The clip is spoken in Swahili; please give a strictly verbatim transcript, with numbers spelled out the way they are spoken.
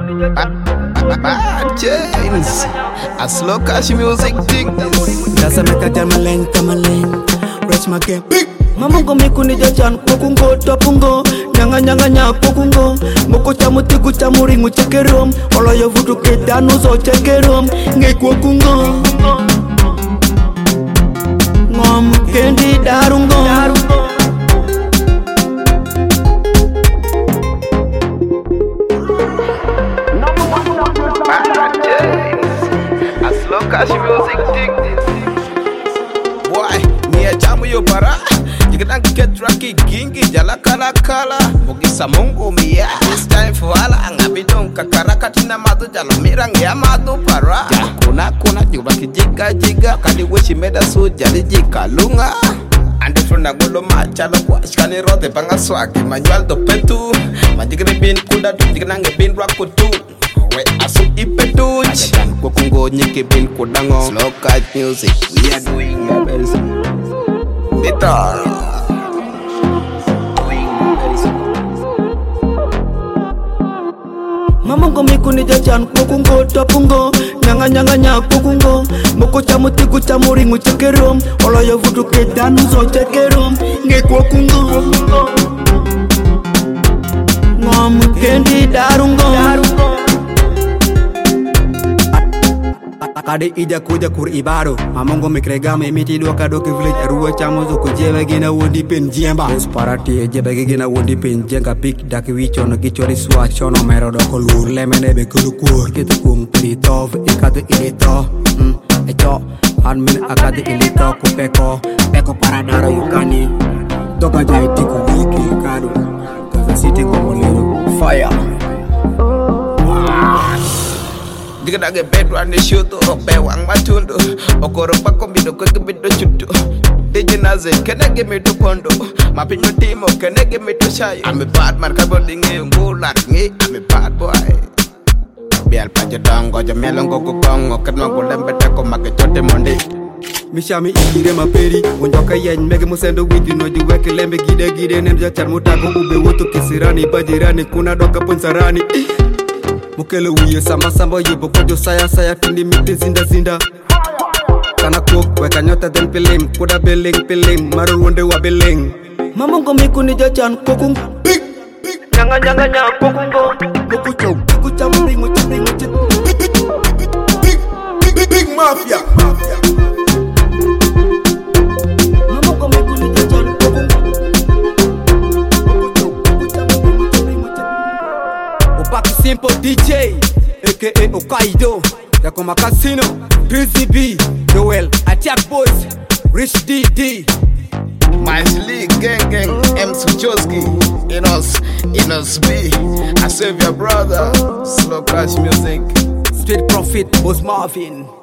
Bad James, a slow cash music thing. That's a make a jam a length, come a length. Rich my game. Mama go make uni jajan kokungo topungo nyanga nyanga nya kokungo moko chamu tigu chamuri nguchekerom olo yo vudu kedanu zo chekerom nge kokungo ngom kendi darungo Bad James, a slow cash music thing. Boy, me a jamu yo para. Jikitang get rocky gingi jala kala kala Bugisa mungu miya This time for ala Angabidong kakaraka tina madu jalo mirang ya madu para Kuna kuna jibaki jiga jiga Kadi wishi meda su jali jika lunga Andi fruna gulo machalo kwa Shkani rode banga swagi Manual do petu Majigri bin kuda tu Jikinange bin rakutu We asu ipetuch Ajadan kukungo nyiki bin kudango Slow cut music We are doing our best Bitar Mama go make uni jajan kokungo topungo nyanga nyanga nya kokungo moko chamu tigu chamuri nguchekerom olo yo vudu kedanu zo chekerom nge kokungo ngom kendi darungo Kade ija kuja kur ibaro Mamongo mikregame imiti doka doki village Aruwa chamo zo kujebe gina wodi pen jemba Os parati ejebe gina wodi pen jenga pik Daki wichono gichori swa chono mero doko lur Lemene be kulu kur Kita kung pelitov ikadu ilito mm, Echo Hanmin akadu ilito kupeko Peko paradaro yukani Doka jai tiku wiki yukadu Kaza city komolero Fire Diga dage bedu ane shuto Ope wang matundu Okoro pako mido kweke mido chudu Dije naze kene gemi to pondo Mapinyo timo kene gemi to shayo I'm a bad man kabo dinge ungu laringi I'm a bad boy Bial pajo dongo Jamelongo kukongo Kadma gulembe teko make chote monde Mishami ikire maperi Unjoka yeny mege musendo witi no juweke lembe gide gide Nemja char mutako ube woto kisirani Bajirani kuna doka punsarani Mukele wiye sama samba yebo kojo saya saya tindi mite zinda zinda Kana kok weka nyota den pilim kuda beling pilim maru wonde wa beling Mama go miku ni jajan kokung big big nyanga nyanga nya kokungo koku chow koku chamuri nguchi nguchi Big big big big mafia Mama go miku ni jajan kokung koku chow koku chamuri nguchi nguchi Opaki Simple D J, aka Okaido, Yakoma Casino, Prince B, Joel, Attack Boys, Rich D D, My League gang gang, M Sujoski, Inos, Inos B, I save your brother, slow crash music, Street Profit, Boss Marvin.